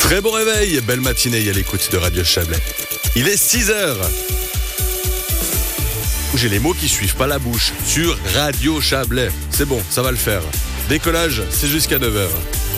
Très bon réveil, belle matinée à l'écoute de Radio Chablais. Il est 6h. J'ai les mots qui suivent pas la bouche sur Radio Chablais. C'est bon, ça va le faire. Décollage, c'est jusqu'à 9h.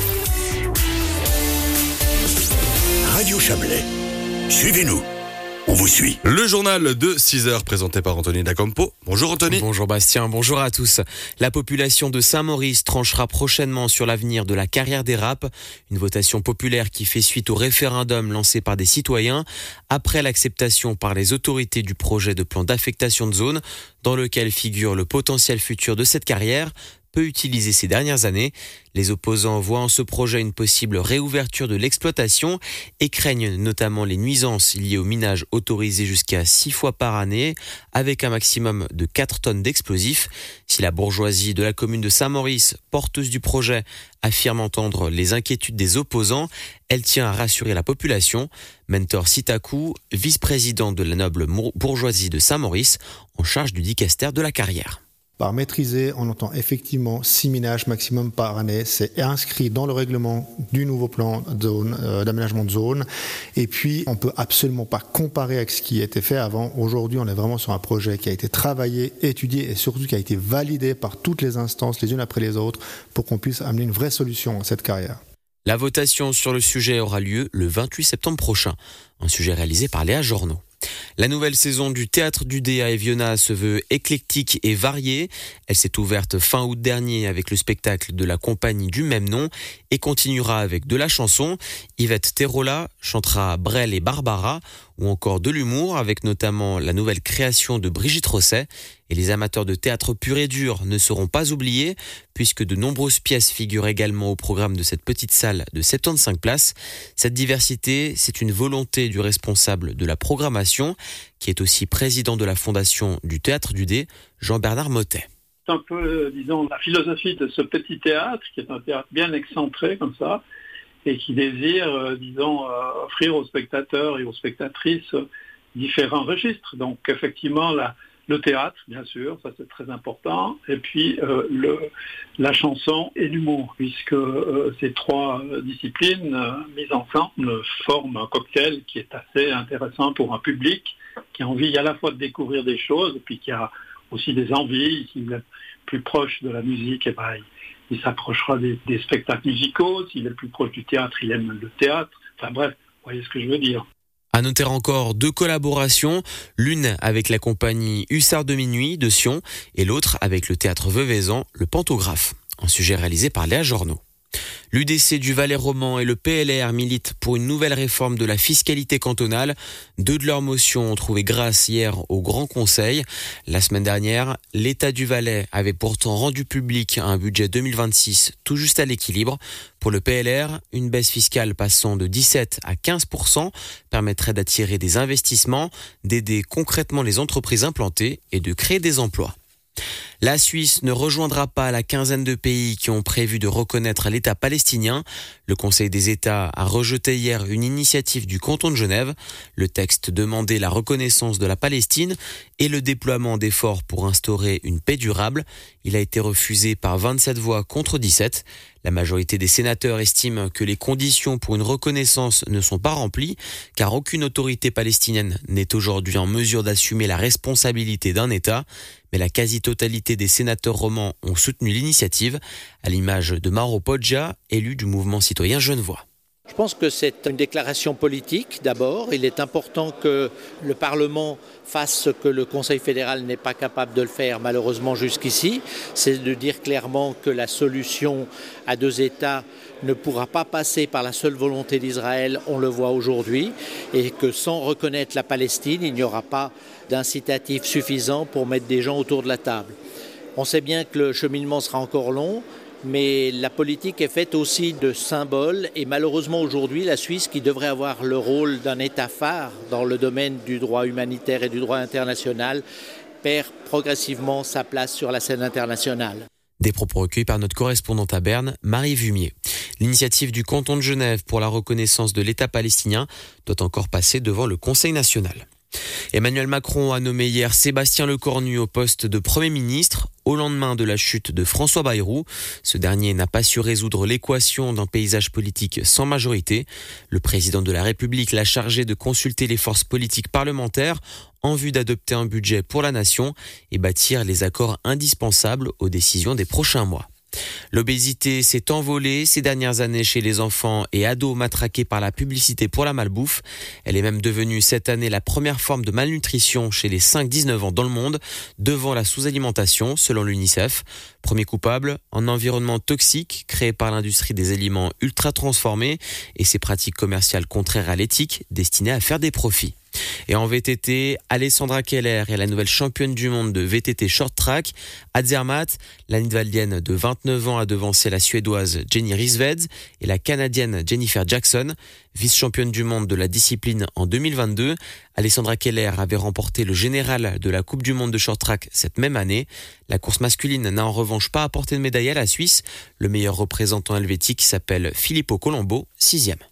Radio Chablais, suivez-nous, on vous suit. Le journal de 6h présenté par Anthony Dacampo. Bonjour Anthony. Bonjour Bastien, bonjour à tous. La population de Saint-Maurice tranchera prochainement sur l'avenir de la carrière d'Érap. Une votation populaire qui fait suite au référendum lancé par des citoyens après l'acceptation par les autorités du projet de plan d'affectation de zone dans lequel figure le potentiel futur de cette carrière, peu utilisé ces dernières années. Les opposants voient en ce projet une possible réouverture de l'exploitation et craignent notamment les nuisances liées au minage autorisé jusqu'à 6 fois par année avec un maximum de 4 tonnes d'explosifs. Si la bourgeoisie de la commune de Saint-Maurice, porteuse du projet, affirme entendre les inquiétudes des opposants, elle tient à rassurer la population. Mentor Sitaku, vice-président de la noble bourgeoisie de Saint-Maurice, en charge du dicaster de la carrière. Par maîtriser, on entend effectivement 6 minages maximum par année. C'est inscrit dans le règlement du nouveau plan de zone, d'aménagement de zone. Et puis, on ne peut absolument pas comparer avec ce qui a été fait avant. Aujourd'hui, on est vraiment sur un projet qui a été travaillé, étudié et surtout qui a été validé par toutes les instances, les unes après les autres, pour qu'on puisse amener une vraie solution à cette carrière. La votation sur le sujet aura lieu le 28 septembre prochain. Un sujet réalisé par Léa Journeau. La nouvelle saison du Théâtre du Dé à Evionat se veut éclectique et variée. Elle s'est ouverte fin août dernier avec le spectacle de la compagnie du même nom et continuera avec de la chanson. Yvette Terola chantera Brel et Barbara ou encore de l'humour avec notamment la nouvelle création de Brigitte Rosset. Et les amateurs de théâtre pur et dur ne seront pas oubliés puisque de nombreuses pièces figurent également au programme de cette petite salle de 75 places. Cette diversité, c'est une volonté du responsable de la programmation qui est aussi président de la fondation du Théâtre du Dé, Jean-Bernard Mottet. C'est un peu, disons, la philosophie de ce petit théâtre, qui est un théâtre bien excentré comme ça, et qui désire, offrir aux spectateurs et aux spectatrices différents registres. Donc effectivement, le théâtre, bien sûr, ça c'est très important, et puis la chanson et l'humour, puisque ces trois disciplines mises ensemble forment un cocktail qui est assez intéressant pour un public qui a envie à la fois de découvrir des choses, et puis qui a aussi des envies. S'il est plus proche de la musique, il s'approchera des spectacles musicaux. S'il est plus proche du théâtre, il aime le théâtre. Enfin bref, vous voyez ce que je veux dire. À noter encore 2 collaborations, l'une avec la compagnie Hussard de Minuit de Sion et l'autre avec le théâtre Veuvezan, le Pantographe. Un sujet réalisé par Léa Journeau. L'UDC du Valais roman et le PLR militent pour une nouvelle réforme de la fiscalité cantonale. 2 de leurs motions ont trouvé grâce hier au Grand Conseil. La semaine dernière, l'État du Valais avait pourtant rendu public un budget 2026 tout juste à l'équilibre. Pour le PLR, une baisse fiscale passant de 17 à 15% permettrait d'attirer des investissements, d'aider concrètement les entreprises implantées et de créer des emplois. La Suisse ne rejoindra pas la quinzaine de pays qui ont prévu de reconnaître l'État palestinien. Le Conseil des États a rejeté hier une initiative du canton de Genève. Le texte demandait la reconnaissance de la Palestine et le déploiement d'efforts pour instaurer une paix durable. Il a été refusé par 27 voix contre 17. La majorité des sénateurs estiment que les conditions pour une reconnaissance ne sont pas remplies, car aucune autorité palestinienne n'est aujourd'hui en mesure d'assumer la responsabilité d'un État. Mais la quasi-totalité des sénateurs romans ont soutenu l'initiative, à l'image de Mauro Poggia, élu du mouvement citoyen genevois. Je pense que c'est une déclaration politique d'abord. Il est important que le Parlement fasse ce que le Conseil fédéral n'est pas capable de le faire malheureusement jusqu'ici. C'est de dire clairement que la solution à 2 États ne pourra pas passer par la seule volonté d'Israël, on le voit aujourd'hui, et que sans reconnaître la Palestine, il n'y aura pas d'incitatif suffisant pour mettre des gens autour de la table. On sait bien que le cheminement sera encore long, mais la politique est faite aussi de symboles et malheureusement aujourd'hui la Suisse, qui devrait avoir le rôle d'un État phare dans le domaine du droit humanitaire et du droit international, perd progressivement sa place sur la scène internationale. Des propos recueillis par notre correspondante à Berne, Marie Vumier. L'initiative du canton de Genève pour la reconnaissance de l'État palestinien doit encore passer devant le Conseil national. Emmanuel Macron a nommé hier Sébastien Lecornu au poste de Premier ministre au lendemain de la chute de François Bayrou. Ce dernier n'a pas su résoudre l'équation d'un paysage politique sans majorité. Le président de la République l'a chargé de consulter les forces politiques parlementaires en vue d'adopter un budget pour la nation et bâtir les accords indispensables aux décisions des prochains mois. L'obésité s'est envolée ces dernières années chez les enfants et ados matraqués par la publicité pour la malbouffe. Elle est même devenue cette année la première forme de malnutrition chez les 5-19 ans dans le monde, devant la sous-alimentation, selon l'UNICEF. Premier coupable, un environnement toxique créé par l'industrie des aliments ultra transformés et ses pratiques commerciales contraires à l'éthique destinées à faire des profits. Et en VTT, Alessandra Keller est la nouvelle championne du monde de VTT short track. À Zermatt, la Nidwaldienne de 29 ans a devancé la Suédoise Jenny Rissveds et la Canadienne Jennifer Jackson. Vice-championne du monde de la discipline en 2022, Alessandra Keller avait remporté le général de la Coupe du monde de short track cette même année. La course masculine n'a en revanche pas apporté de médaille à la Suisse. Le meilleur représentant helvétique s'appelle Filippo Colombo, 6e.